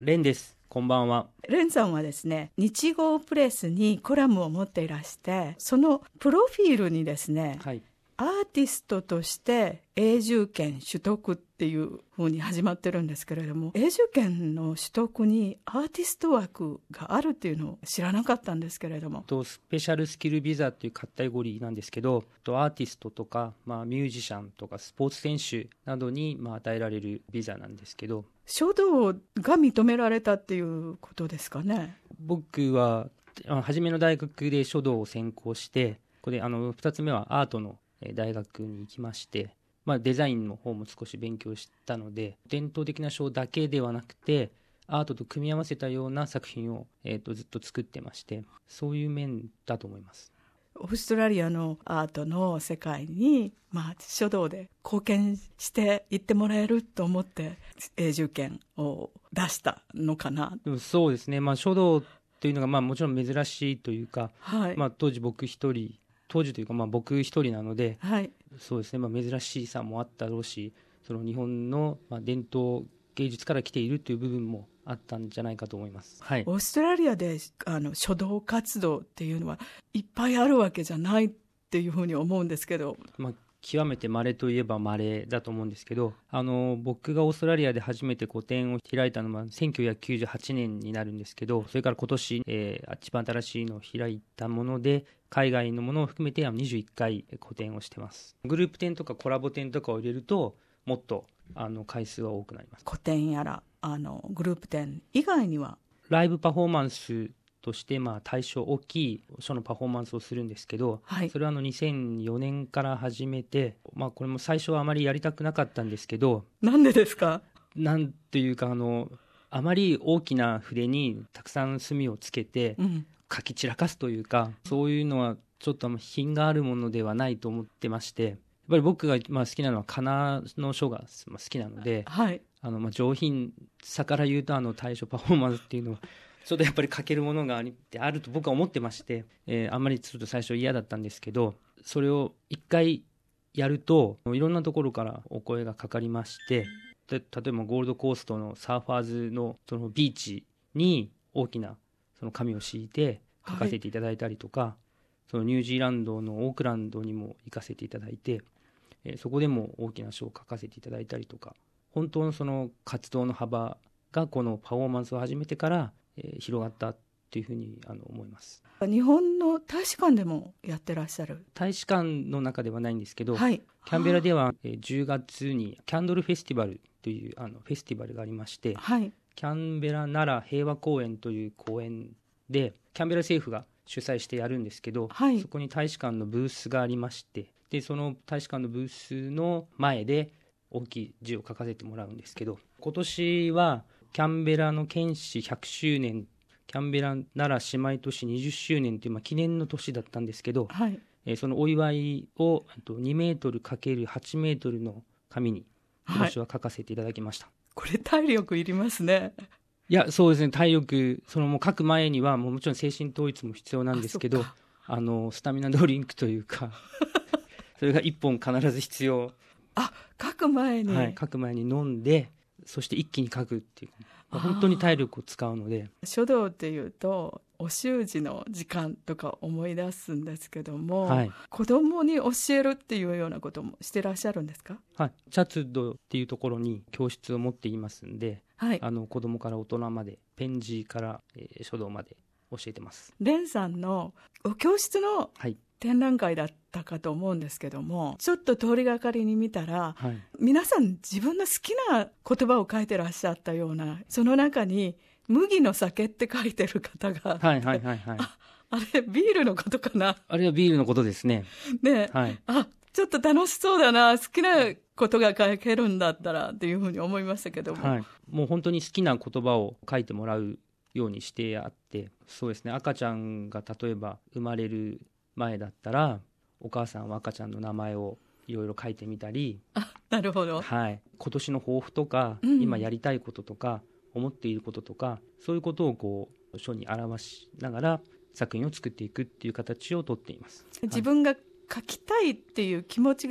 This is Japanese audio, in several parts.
レンです。こんばんは。 レンさんはですね、日号プレスにコラムを持っていらして、そのプロフィールにですね、 はい、 アーティストとして永住権取得っていう風に始まってるんですけれども、永住権の取得にアーティスト枠があるっていうのを知らなかったんですけれども。 スペシャルスキルビザっていうカテゴリーなんですけど、アーティストとか、ミュージシャンとかスポーツ選手などに与えられるビザなんですけど、 書道が認められたっていうことですかね。 僕は初めの大学で書道を専攻して、これ2つ目はアートの大学に行きまして、デザインの方も少し勉強したので、伝統的な書だけではなくてアートと組み合わせたような作品を、ずっと作ってまして、そういう面だと思います。 オーストラリアのアートの世界に、書道で貢献していってもらえると思って永住権を出したのかな。 でもそうですね、書道っていうのがもちろん珍しいというか、 はい、 当時というか僕一人なので、 はい、 そうですね、珍しさもあったろうし、その日本の伝統芸術から来ているという部分もあったんじゃないかと思います。はい、 オーストラリアで書道活動っていうのはいっぱいあるわけじゃないっていうふうに思うんですけど、 極めて稀といえば稀だと思うんですけど、僕がオーストラリアで初めて個展を開いたのは1998年になるんですけど、それから今年、一番新しいのを開いたもので、海外のものを含めて21回個展をしてます。グループ展とかコラボ展とかを入れるともっと回数は多くなります。 個展やらグループ展以外にはライブパフォーマンスとして対象大きい書のパフォーマンスをするんですけど、 はい、 それは2004年から始めて、これも最初はあまりやりたくなかったんですけど。 なんでですか？ なんていうかあまり大きな筆にたくさん墨をつけて書き散らかすというか、そういうのはちょっと品があるものではないと思ってまして、やっぱり僕が好きなのは仮名の書が好きなので、 はい、 上品さから言うと対書パフォーマンスっていうのはちょっとやっぱり書けるものがあると僕は思ってまして、あんまりちょっと最初嫌だったんですけど、それを一回やるといろんなところからお声がかかりまして、で例えばゴールドコーストのサーファーズのそのビーチに大きなその紙を敷いて書かせていただいたりとか、そのニュージーランドのオークランドにも行かせていただいて、そこでも大きな書を書かせていただいたりとか、本当のその活動の幅がこのパフォーマンスを始めてから広がったっていうふうに思います。 日本の大使館でもやってらっしゃる？ 大使館の中ではないんですけど、 はい、 キャンベラでは10月にキャンドルフェスティバルというフェスティバルがありまして、 はい、 キャンベラ奈良平和公園という公園でキャンベラ政府が主催してやるんですけど、 はい、 そこに大使館のブースがありまして、でその大使館のブースの前で大きい字を書かせてもらうんですけど、今年はキャンベラの県市100周年、キャンベラ奈良姉妹都市20周年という記念の年だったんですけど、 はい、 そのお祝いを2メートル ×8 メートルの紙に今年は書かせていただきました。 これ体力いりますね。 いや、そうですね、体力、もう書く前にはもちろん精神統一も必要なんですけど、スタミナドリンクというかそれが1本必ず必要。 書く前に、 はい、書く前に飲んで、そして一気に書くっていう、本当に体力を使うので。 書道っていうとお習字の時間とか思い出すんですけども、 はい、 子供に教えるっていうようなこともしてらっしゃるんですか？ はい、チャツドっていうところに教室を持っていますんで、 はい、 子供から大人まで、ペン字から、書道まで教えてます。 レンさんの教室のはい展覧会だったかと思うんですけども、ちょっと通りがかりに見たら、 はい、 皆さん自分の好きな言葉を書いてらっしゃったような、その中に麦の酒って書いてる方があって、あれビールのことかな？ あれはビールのことですね。 ね、 はい、 ちょっと楽しそうだな、好きなことが書けるんだったらっていうふうに思いましたけども、 はい、もう本当に好きな言葉を書いてもらうようにしてあって、そうですね、赤ちゃんが例えば生まれる前だったらお母さんは赤ちゃんの名前をいろいろ書いてみたり、 なるほど、 はい、今年の抱負とか、今やりたいこととか思っていることとか、そういうことを書に表しながら作品を作っていくっていう形をとっています。 自分が書きたいっていう気持ちが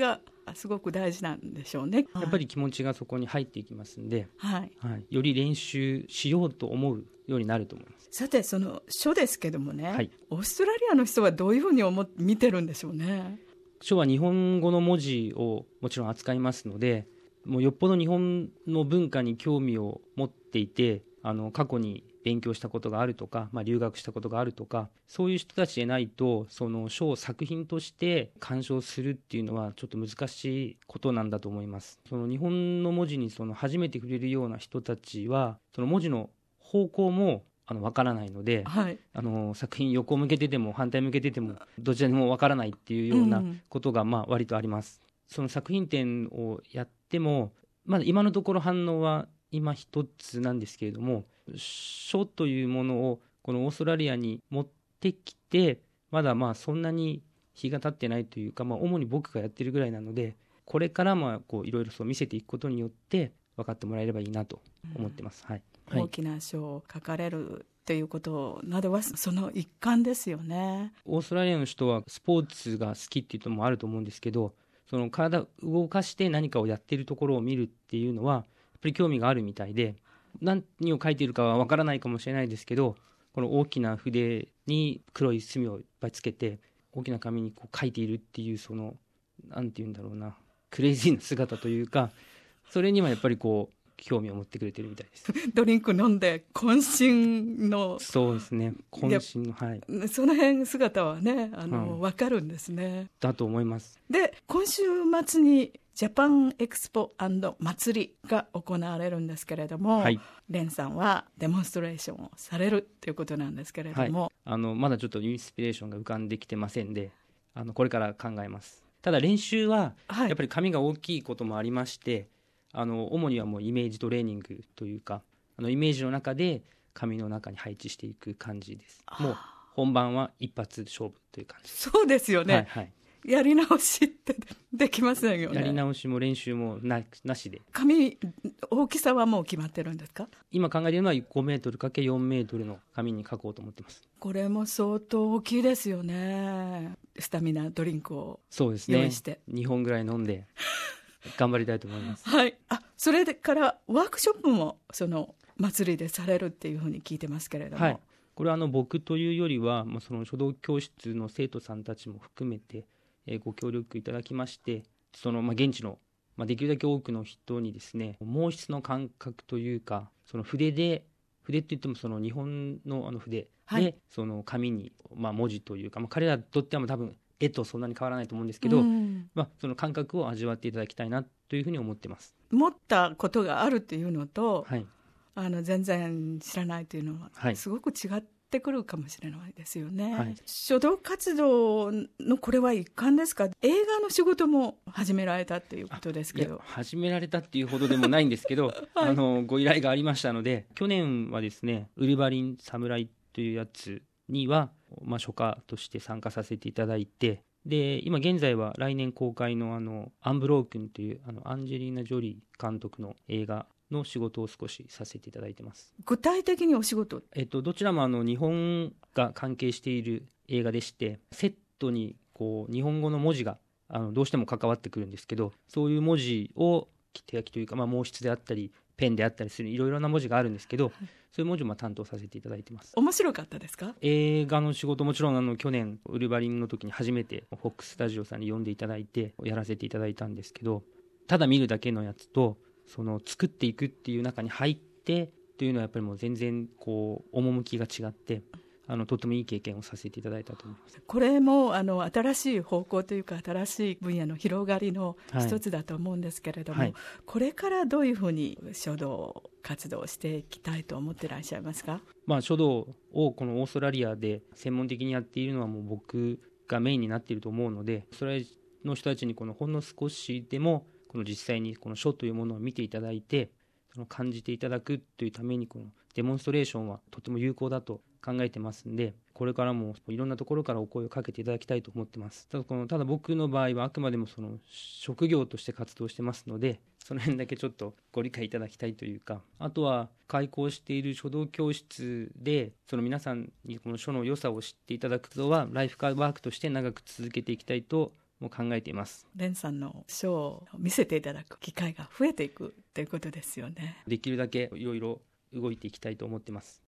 すごく大事なんでしょうね。 やっぱり気持ちがそこに入っていきますんで、 はいはい、より練習しようと思うようになると思います。 さて、その書ですけどもね、 はい、 オーストラリアの人はどういうふうに見てるんでしょうね。 書は日本語の文字をもちろん扱いますので、もうよっぽど日本の文化に興味を持っていて、過去に勉強したことがあるとか、留学したことがあるとか、そういう人たちでないとその書を作品として鑑賞するっていうのはちょっと難しいことなんだと思います。その日本の文字に初めて触れるような人たちは、その文字の方向もわからないので、 はい、 作品横向けてても反対向けててもどちらでもわからないっていうようなことが割とあります。その作品展をやってもまだ今のところ反応は今一つなんですけれども、書というものをこのオーストラリアに持ってきてまだそんなに日が経ってないというか、主に僕がやってるぐらいなので、これからこういろいろ見せていくことによって分かってもらえればいいなと思ってます。はい、 大きな書を書かれるということなどはその一環ですよね。 オーストラリアの人はスポーツが好きっていうのもあると思うんですけど、その体を動かして何かをやっているところを見るっていうのはやっぱり興味があるみたいで、何を書いているかは分からないかもしれないですけど、この大きな筆に黒い墨をいっぱいつけて大きな紙にこう書いているっていう、なんていうんだろうな、クレイジーな姿というか、それにはやっぱり興味を持ってくれてるみたいです。 ドリンク飲んで渾身の、 そうですね、渾身の、はい、 その辺姿はね分かるんですね。 だと思います。 で、今週末にジャパンエクスポ&祭りが行われるんですけれども、 はい、 レンさんはデモンストレーションをされるということなんですけれども、 はい、まだちょっとインスピレーションが浮かんできてませんで、これから考えます。ただ練習はやっぱり紙が大きいこともありまして、主にはもうイメージトレーニングというか、イメージの中で紙の中に配置していく感じです。もう本番は一発勝負という感じです。 そうですよね、 はいはい、 やり直しってできませんよね。 やり直しも練習も なしで。 紙大きさはもう決まってるんですか？ 今考えているのは5メートル ×4 メートルの紙に書こうと思ってます。 これも相当大きいですよね。スタミナドリンクをそうですね、 用意して 2本ぐらい飲んで頑張りたいと思います。 はい、それからワークショップもその祭りでされるっていうふうに聞いてますけれども、 はい、これは僕というよりは、その書道教室の生徒さんたちも含めて、ご協力いただきまして、現地の、できるだけ多くの人にですね、毛筆の感覚というか、その筆って言ってもその日本の筆で、はい、その紙に、文字というか、彼らにとっては多分絵とそんなに変わらないと思うんですけど、その感覚を味わっていただきたいなというふうに思ってます。 持ったことがあるっていうのと、 はい、 全然知らないというのはすごく違ってくるかもしれないですよね。はい、書道活動のこれは一環ですか？映画の仕事も始められたっていうことですけど。 始められたっていうほどでもないんですけど、はい、ご依頼がありましたので、去年はですね、ウルヴァリン侍というやつには、書家として参加させていただいて、で今現在は来年公開のアンブロークンというアンジェリーナ・ジョリー監督の映画の仕事を少しさせていただいてます。 具体的にお仕事、 どちらも日本が関係している映画でして、セットに日本語の文字がどうしても関わってくるんですけど、そういう文字を切手焼きというか、毛筆であったりペンであったりするいろいろな文字があるんですけど、はい、そういう文字も担当させていただいてます。 面白かったですか？ 映画の仕事もちろん去年ウルヴァリンの時に初めてフォックススタジオさんに呼んでいただいてやらせていただいたんですけど、ただ見るだけのやつと作っていくっていう中に入ってというのはやっぱりもう全然趣が違って、とてもいい経験をさせていただいたと思います。 これも新しい方向というか新しい分野の広がりの一つだと思うんですけれども、はい、これからどういうふうに書道活動をしていきたいと思っていらっしゃいますか？ 書道をこのオーストラリアで専門的にやっているのはもう僕がメインになっていると思うので、オーストラリアの人たちにほんの少しでも実際に書というものを見ていただいて感じていただくというためにデモンストレーションはとても有効だと考えてますんで、これからもいろんなところからお声をかけていただきたいと思ってます。ただ僕の場合はあくまでも職業として活動してますので、その辺だけちょっとご理解いただきたいというか、あとは開講している書道教室で皆さんにこの書の良さを知っていただくことはライフワークとして長く続けていきたいとも考えています。 レンさんのショーを見せていただく機会が増えていくということですよね。 できるだけいろいろ動いていきたいと思ってます。